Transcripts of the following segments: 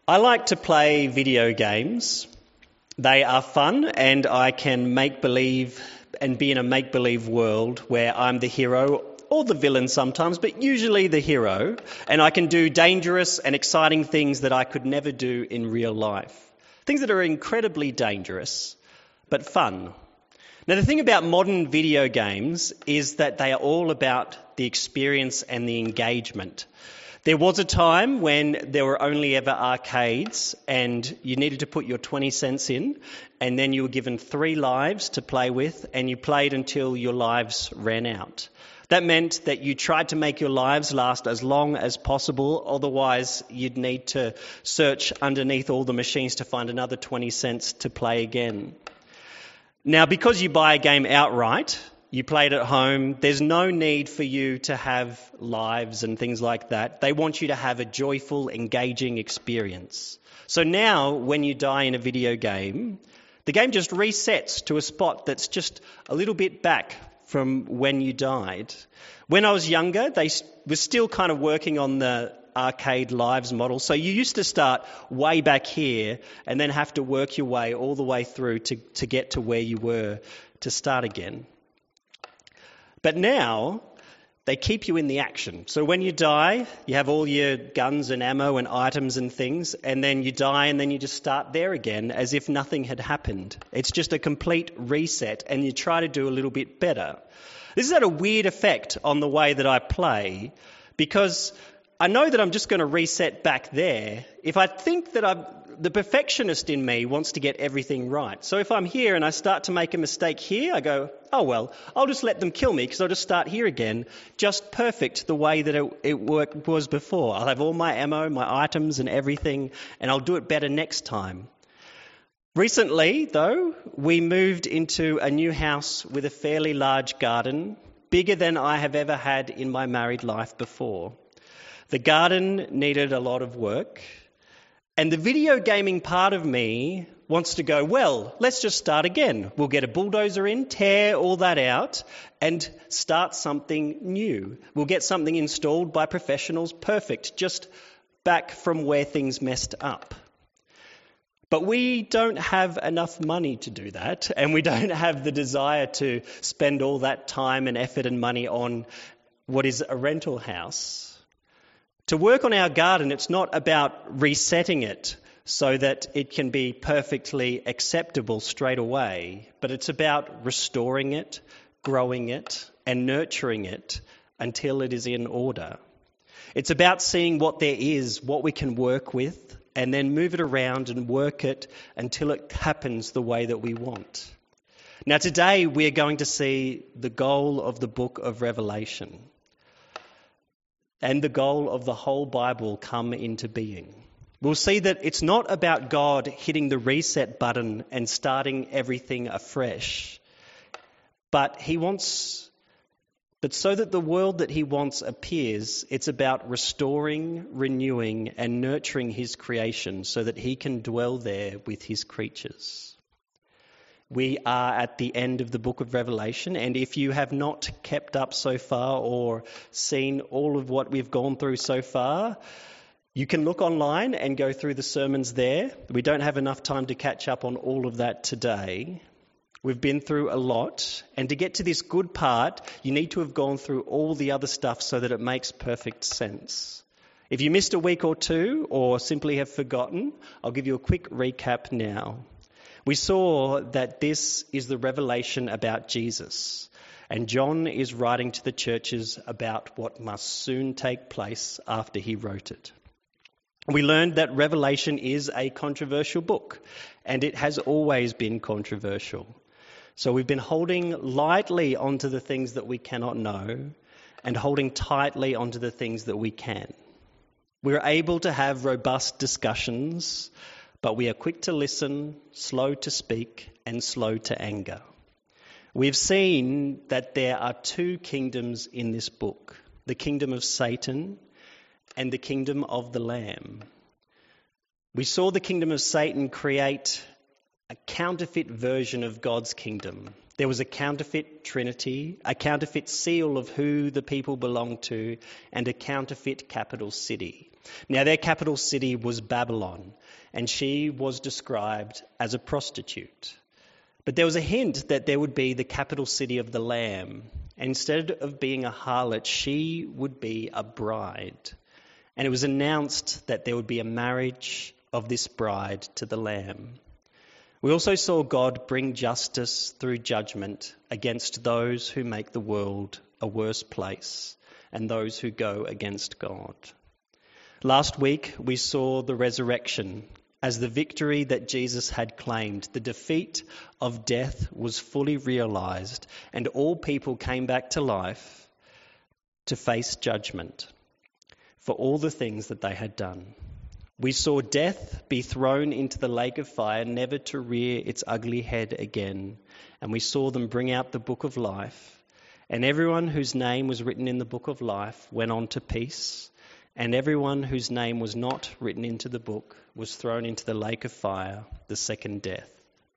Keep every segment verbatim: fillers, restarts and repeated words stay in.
I like to play video games. They are fun, and I can make believe and be in a make-believe world where I'm the hero or the villain sometimes, but usually the hero, and I can do dangerous and exciting things that I could never do in real life. Things that are incredibly dangerous, but fun. Now, the thing about modern video games is that they are all about the experience and the engagement. There was a time when there were only ever arcades and you needed to put your twenty cents in, and then you were given three lives to play with, and you played until your lives ran out. That meant that you tried to make your lives last as long as possible, otherwise you'd need to search underneath all the machines to find another twenty cents to play again. Now, because you buy a game outright, you play it at home, there's no need for you to have lives and things like that. They want you to have a joyful, engaging experience. So now, when you die in a video game, the game just resets to a spot that's just a little bit back from when you died. When I was younger, they were still kind of working on the arcade lives model. So you used to start way back here and then have to work your way all the way through to, to get to where you were to start again. But now, they keep you in the action. So when you die, you have all your guns and ammo and items and things, and then you die and then you just start there again as if nothing had happened. It's just a complete reset, and you try to do a little bit better. This has had a weird effect on the way that I play, because I know that I'm just going to reset back there. If I think that I'm, the perfectionist in me wants to get everything right. So if I'm here and I start to make a mistake here, I go, oh well, I'll just let them kill me because I'll just start here again, just perfect the way that it, it worked, was before. I'll have all my ammo, my items and everything, and I'll do it better next time. Recently, though, we moved into a new house with a fairly large garden, bigger than I have ever had in my married life before. The garden needed a lot of work, and the video gaming part of me wants to go, well, let's just start again. We'll get a bulldozer in, tear all that out, and start something new. We'll get something installed by professionals, perfect, just back from where things messed up. But we don't have enough money to do that, and we don't have the desire to spend all that time and effort and money on what is a rental house. To work on our garden, it's not about resetting it so that it can be perfectly acceptable straight away, but it's about restoring it, growing it, and nurturing it until it is in order. It's about seeing what there is, what we can work with, and then move it around and work it until it happens the way that we want. Now, today we are going to see the goal of the book of Revelation and the goal of the whole Bible come into being. We'll see that it's not about God hitting the reset button and starting everything afresh, but he wants, but so that the world that he wants appears, it's about restoring, renewing, and nurturing his creation so that he can dwell there with his creatures. We are at the end of the book of Revelation, and if you have not kept up so far or seen all of what we've gone through so far, you can look online and go through the sermons there. We don't have enough time to catch up on all of that today. We've been through a lot, and to get to this good part, you need to have gone through all the other stuff so that it makes perfect sense. If you missed a week or two or simply have forgotten, I'll give you a quick recap now. We saw that this is the revelation about Jesus, and John is writing to the churches about what must soon take place after he wrote it. We learned that Revelation is a controversial book, and it has always been controversial. So we've been holding lightly onto the things that we cannot know and holding tightly onto the things that we can. We're able to have robust discussions, but we are quick to listen, slow to speak, and slow to anger. We've seen that there are two kingdoms in this book, the kingdom of Satan and the kingdom of the Lamb. We saw the kingdom of Satan create a counterfeit version of God's kingdom. There was a counterfeit trinity, a counterfeit seal of who the people belonged to, and a counterfeit capital city. Now, their capital city was Babylon. and she was described as a prostitute. But there was a hint that there would be the capital city of the Lamb. Instead of being a harlot, she would be a bride. And it was announced that there would be a marriage of this bride to the Lamb. We also saw God bring justice through judgment against those who make the world a worse place and those who go against God. Last week, we saw the resurrection as the victory that Jesus had claimed. The defeat of death was fully realized, and all people came back to life to face judgment for all the things that they had done. We saw death be thrown into the lake of fire, never to rear its ugly head again. And we saw them bring out the book of life. And everyone whose name was written in the book of life went on to peace. And everyone whose name was not written into the book was thrown into the lake of fire, the second death.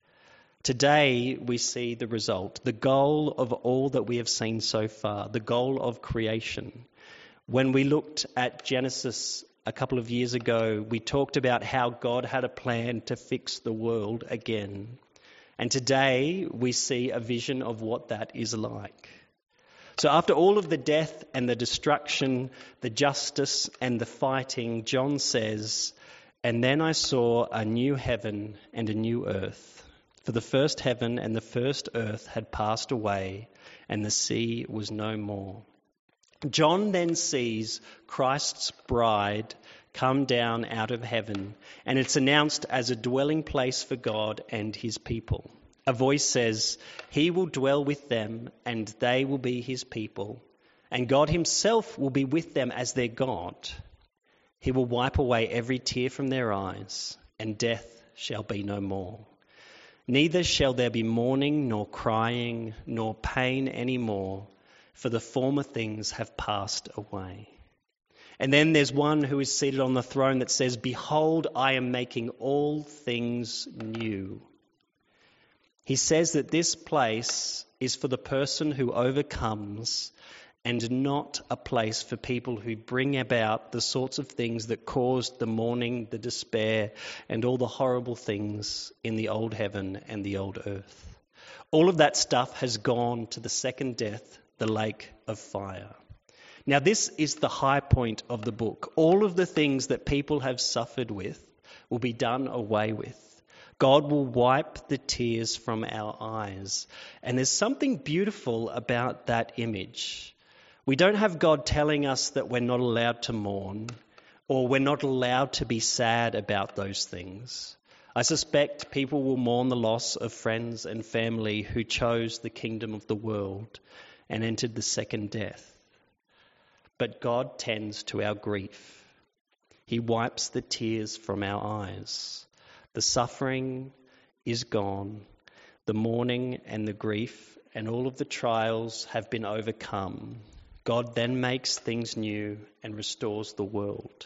Today we see the result, the goal of all that we have seen so far, the goal of creation. When we looked at Genesis a couple of years ago, we talked about how God had a plan to fix the world again. And today we see a vision of what that is like. So after all of the death and the destruction, the justice and the fighting, John says, "And then I saw a new heaven and a new earth. For the first heaven and the first earth had passed away, and the sea was no more." John then sees Christ's bride come down out of heaven, and it's announced as a dwelling place for God and his people. A voice says, "He will dwell with them, and they will be his people, and God himself will be with them as their God. He will wipe away every tear from their eyes, and death shall be no more. Neither shall there be mourning, nor crying, nor pain any more, for the former things have passed away." And then there's one who is seated on the throne that says, "Behold, I am making all things new." He says that this place is for the person who overcomes and not a place for people who bring about the sorts of things that caused the mourning, the despair, and all the horrible things in the old heaven and the old earth. All of that stuff has gone to the second death, the lake of fire. Now this is the high point of the book. All of the things that people have suffered with will be done away with. God will wipe the tears from our eyes. And there's something beautiful about that image. We don't have God telling us that we're not allowed to mourn, or we're not allowed to be sad about those things. I suspect people will mourn the loss of friends and family who chose the kingdom of the world and entered the second death. But God tends to our grief. He wipes the tears from our eyes. The suffering is gone. The mourning and the grief and all of the trials have been overcome. God then makes things new and restores the world.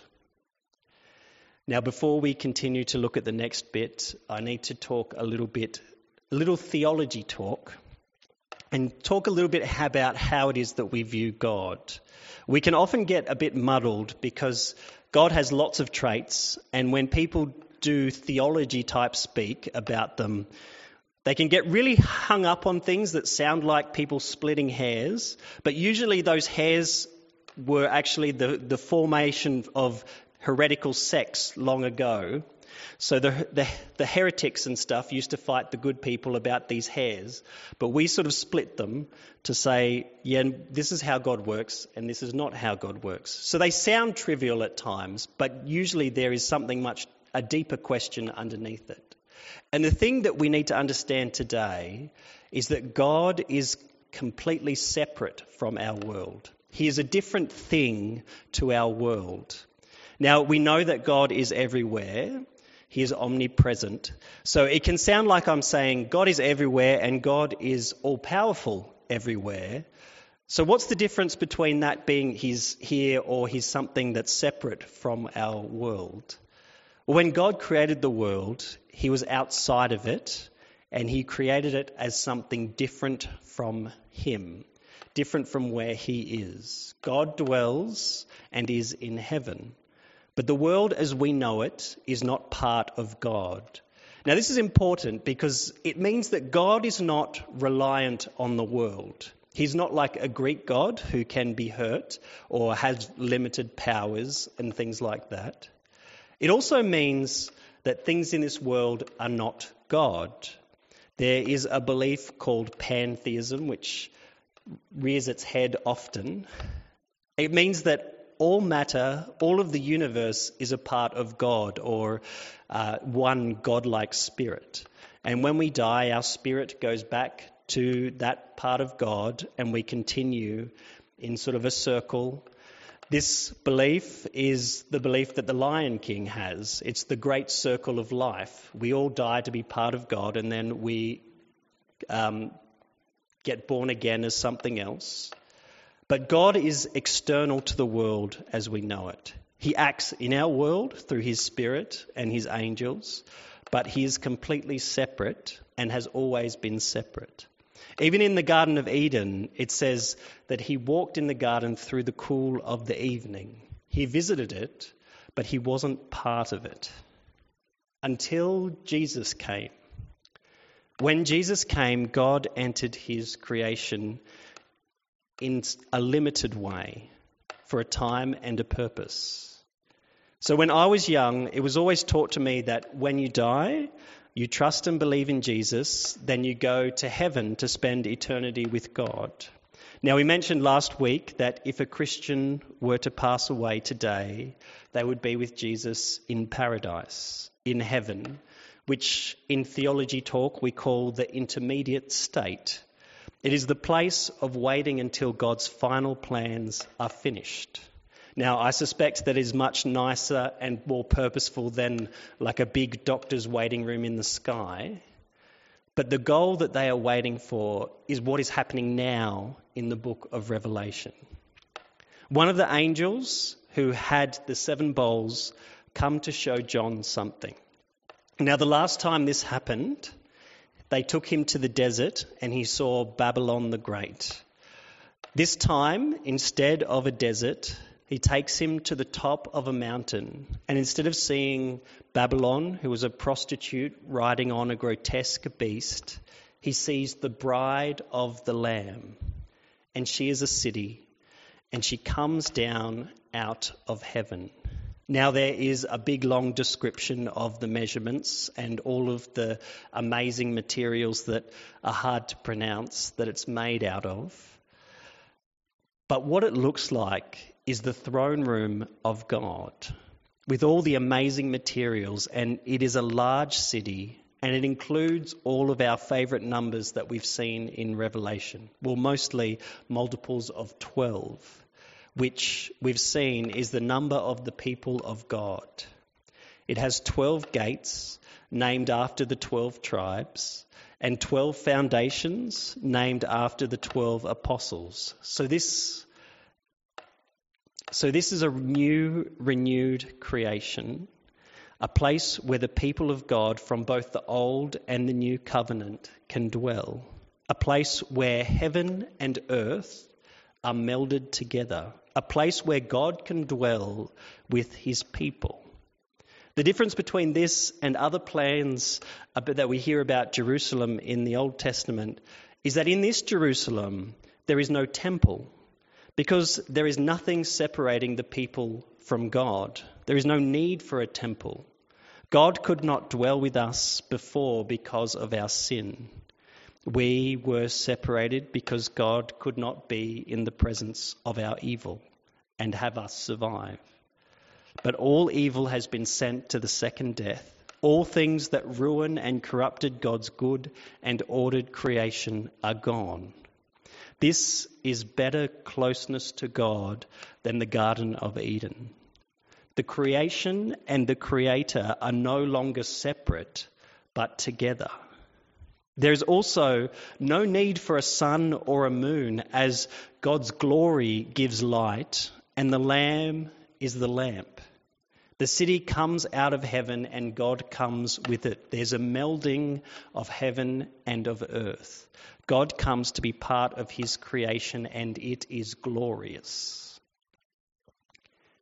Now, before we continue to look at the next bit, I need to talk a little bit, a little theology talk, and talk a little bit about how it is that we view God. We can often get a bit muddled because God has lots of traits, and when people do theology type speak about them, they can get really hung up on things that sound like people splitting hairs, but usually those hairs were actually the, the formation of heretical sects long ago. So the, the the heretics and stuff used to fight the good people about these hairs, but we sort of split them to say, yeah, this is how God works and this is not how God works. So they sound trivial at times, but usually there is something much, a deeper question underneath it. And the thing that we need to understand today is that God is completely separate from our world. He is a different thing to our world. Now, we know that God is everywhere. He is omnipresent. So it can sound like I'm saying God is everywhere and God is all-powerful everywhere. So what's the difference between that being he's here or he's something that's separate from our world? Well, when God created the world, he was outside of it and he created it as something different from him, different from where he is. God dwells and is in heaven. But the world as we know it is not part of God. Now, this is important because it means that God is not reliant on the world. He's not like a Greek god who can be hurt or has limited powers and things like that. It also means that things in this world are not God. There is a belief called pantheism, which rears its head often. It means that all matter, all of the universe is a part of God or uh, one godlike spirit. And when we die, our spirit goes back to that part of God and we continue in sort of a circle. This belief is the belief that the Lion King has. It's the great circle of life. We all die to be part of God and then we um, get born again as something else. But God is external to the world as we know it. He acts in our world through his Spirit and his angels, but he is completely separate and has always been separate. Even in the Garden of Eden, it says that he walked in the garden through the cool of the evening. He visited it, but he wasn't part of it until Jesus came. When Jesus came, God entered his creation in a limited way for a time and a purpose. So when I was young, it was always taught to me that when you die, you trust and believe in Jesus, then you go to heaven to spend eternity with God. Now, we mentioned last week that if a Christian were to pass away today, they would be with Jesus in paradise, in heaven, which in theology talk we call the intermediate state. It is the place of waiting until God's final plans are finished. Now, I suspect that is much nicer and more purposeful than like a big doctor's waiting room in the sky. But the goal that they are waiting for is what is happening now in the book of Revelation. One of the angels who had the seven bowls come to show John something. Now, the last time this happened, they took him to the desert and he saw Babylon the Great. This time, instead of a desert, he takes him to the top of a mountain. And instead of seeing Babylon, who was a prostitute riding on a grotesque beast, he sees the bride of the Lamb. And she is a city, and she comes down out of heaven. Now there is a big long description of the measurements and all of the amazing materials that are hard to pronounce that it's made out of. But what it looks like is the throne room of God with all the amazing materials, and it is a large city and it includes all of our favourite numbers that we've seen in Revelation. Well, mostly multiples of twelve. Which we've seen is the number of the people of God. It has twelve gates named after the twelve tribes and twelve foundations named after the twelve apostles. So this, so this is a new, renewed creation, a place where the people of God from both the old and the new covenant can dwell, a place where heaven and earth are melded together, a place where God can dwell with his people. The difference between this and other plans that we hear about Jerusalem in the Old Testament is that in this Jerusalem there is no temple because there is nothing separating the people from God. There is no need for a temple. God could not dwell with us before because of our sin. We were separated because God could not be in the presence of our evil and have us survive. But all evil has been sent to the second death. All things that ruin and corrupted God's good and ordered creation are gone. This is better closeness to God than the Garden of Eden. The creation and the Creator are no longer separate, but together. There is also no need for a sun or a moon as God's glory gives light and the Lamb is the lamp. The city comes out of heaven and God comes with it. There's a melding of heaven and of earth. God comes to be part of his creation and it is glorious.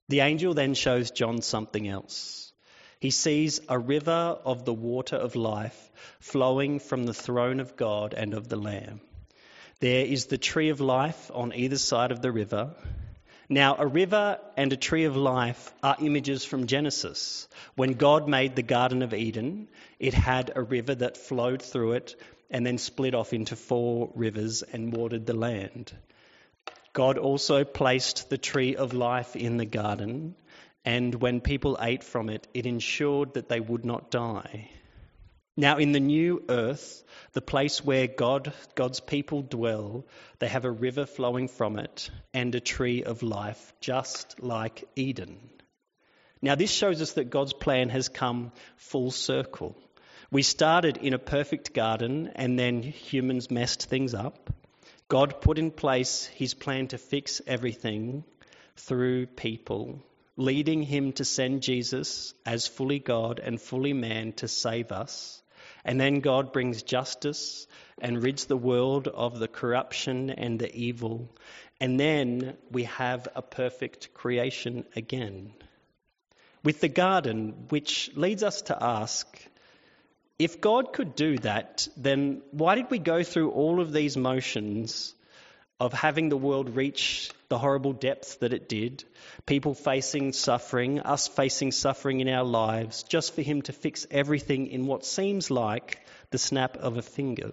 The angel then shows John something else. He sees a river of the water of life flowing from the throne of God and of the Lamb. There is the tree of life on either side of the river. Now, a river and a tree of life are images from Genesis. When God made the Garden of Eden, it had a river that flowed through it and then split off into four rivers and watered the land. God also placed the tree of life in the garden, and when people ate from it, it ensured that they would not die. Now, in the new earth, the place where God, God's people dwell, they have a river flowing from it and a tree of life, just like Eden. Now, this shows us that God's plan has come full circle. We started in a perfect garden, and then humans messed things up. God put in place his plan to fix everything through people, leading him to send Jesus as fully God and fully man to save us. And then God brings justice and rids the world of the corruption and the evil. And then we have a perfect creation again. With the garden, which leads us to ask, if God could do that, then why did we go through all of these motions of having the world reach the horrible depths that it did, people facing suffering, us facing suffering in our lives, just for him to fix everything in what seems like the snap of a finger?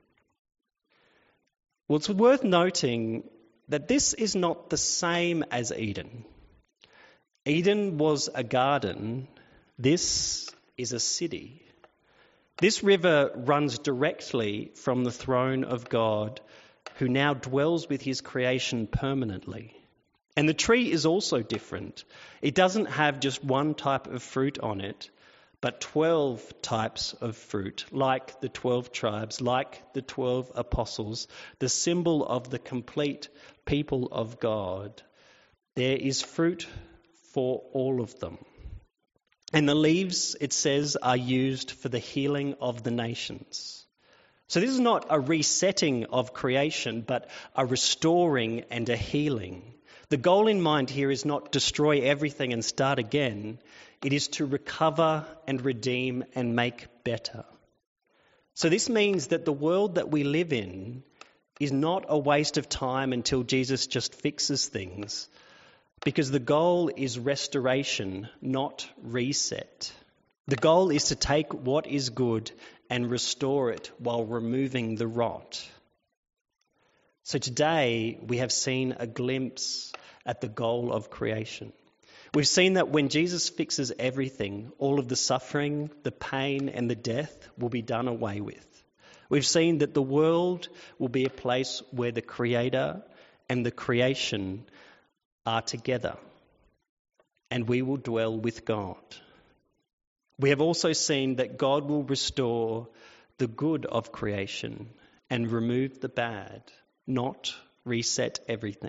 Well, it's worth noting that this is not the same as Eden. Eden was a garden. This is a city. This river runs directly from the throne of God, who now dwells with his creation permanently. And the tree is also different. It doesn't have just one type of fruit on it, but twelve types of fruit, like the twelve tribes, like the twelve apostles, the symbol of the complete people of God. There is fruit for all of them. And the leaves, it says, are used for the healing of the nations. So this is not a resetting of creation, but a restoring and a healing. The goal in mind here is not destroy everything and start again. It is to recover and redeem and make better. So this means that the world that we live in is not a waste of time until Jesus just fixes things, because the goal is restoration, not reset. The goal is to take what is good and restore it while removing the rot. So today we have seen a glimpse at the goal of creation. We've seen that when Jesus fixes everything, all of the suffering, the pain and the death will be done away with. We've seen that the world will be a place where the Creator and the creation are together, and we will dwell with God. We have also seen that God will restore the good of creation and remove the bad, not reset everything.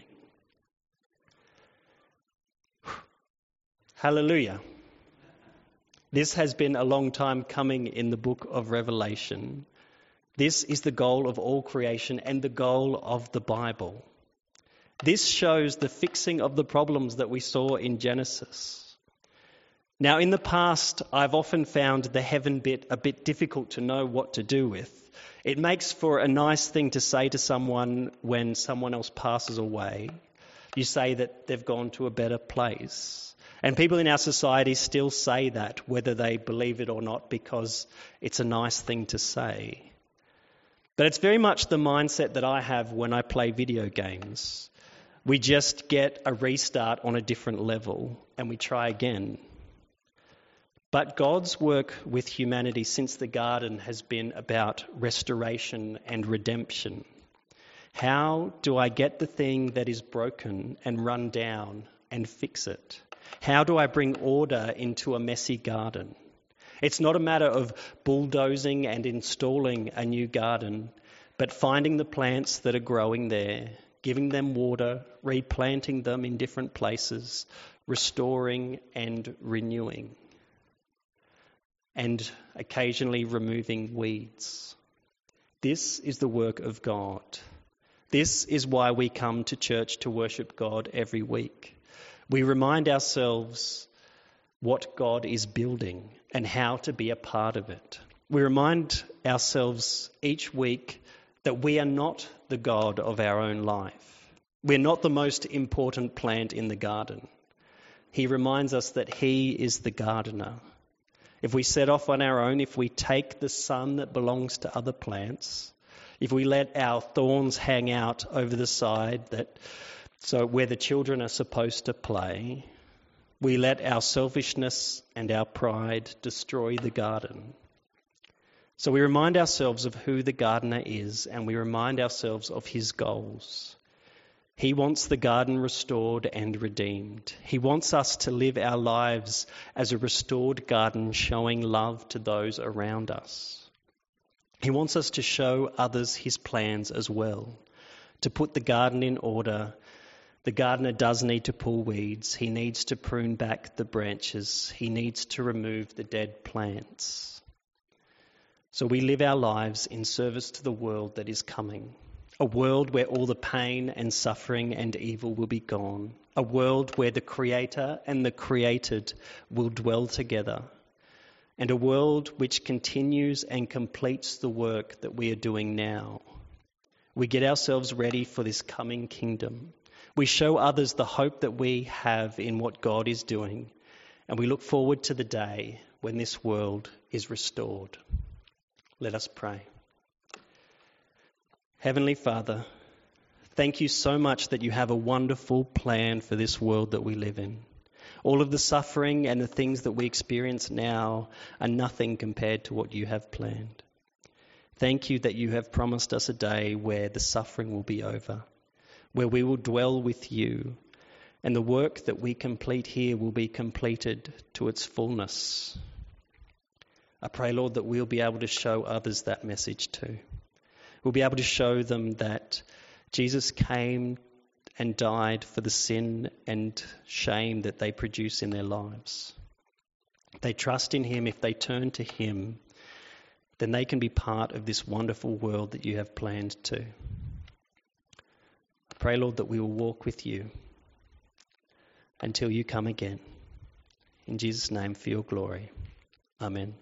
Hallelujah. This has been a long time coming in the book of Revelation. This is the goal of all creation and the goal of the Bible. This shows the fixing of the problems that we saw in Genesis. Now, in the past, I've often found the heaven bit a bit difficult to know what to do with. It makes for a nice thing to say to someone when someone else passes away. You say that they've gone to a better place. And people in our society still say that, whether they believe it or not, because it's a nice thing to say. But it's very much the mindset that I have when I play video games. We just get a restart on a different level and we try again. But God's work with humanity since the garden has been about restoration and redemption. How do I get the thing that is broken and run down and fix it? How do I bring order into a messy garden? It's not a matter of bulldozing and installing a new garden, but finding the plants that are growing there, giving them water, replanting them in different places, restoring and renewing, and occasionally removing weeds. This is the work of God. This is why we come to church to worship God every week. We remind ourselves what God is building and how to be a part of it. We remind ourselves each week that we are not the God of our own life. We're not the most important plant in the garden. He reminds us that He is the gardener. If we set off on our own, if we take the sun that belongs to other plants, if we let our thorns hang out over the side that so where the children are supposed to play, we let our selfishness and our pride destroy the garden. So we remind ourselves of who the gardener is, and we remind ourselves of His goals. He wants the garden restored and redeemed. He wants us to live our lives as a restored garden, showing love to those around us. He wants us to show others His plans as well, to put the garden in order. The gardener does need to pull weeds. He needs to prune back the branches. He needs to remove the dead plants. So we live our lives in service to the world that is coming. A world where all the pain and suffering and evil will be gone. A world where the Creator and the created will dwell together. And a world which continues and completes the work that we are doing now. We get ourselves ready for this coming kingdom. We show others the hope that we have in what God is doing. And we look forward to the day when this world is restored. Let us pray. Heavenly Father, thank you so much that you have a wonderful plan for this world that we live in. All of the suffering and the things that we experience now are nothing compared to what you have planned. Thank you that you have promised us a day where the suffering will be over, where we will dwell with you, and the work that we complete here will be completed to its fullness. I pray, Lord, that we'll be able to show others that message too. We'll be able to show them that Jesus came and died for the sin and shame that they produce in their lives. They trust in Him. If they turn to Him, then they can be part of this wonderful world that you have planned too. I pray, Lord, that we will walk with you until you come again. In Jesus' name, for your glory. Amen.